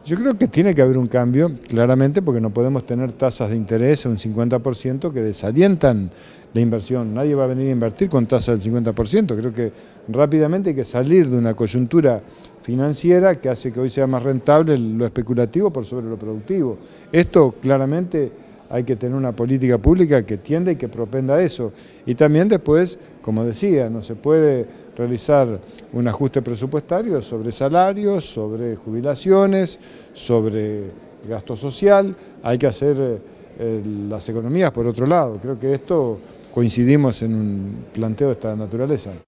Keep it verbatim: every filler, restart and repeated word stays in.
Yo creo que tiene que haber un cambio, claramente, porque no podemos tener tasas de interés a un cincuenta por ciento que desalientan la inversión. Nadie va a venir a invertir con tasas del cincuenta por ciento. Creo que rápidamente hay que salir de una coyuntura financiera que hace que hoy sea más rentable lo especulativo por sobre lo productivo. Esto claramente hay que tener una política pública que tienda y que propenda a eso. Y también después, como decía, no se puede realizar un ajuste presupuestario sobre salarios, sobre jubilaciones, sobre gasto social. Hay que hacer eh, las economías por otro lado. Creo que esto coincidimos en un planteo de esta naturaleza.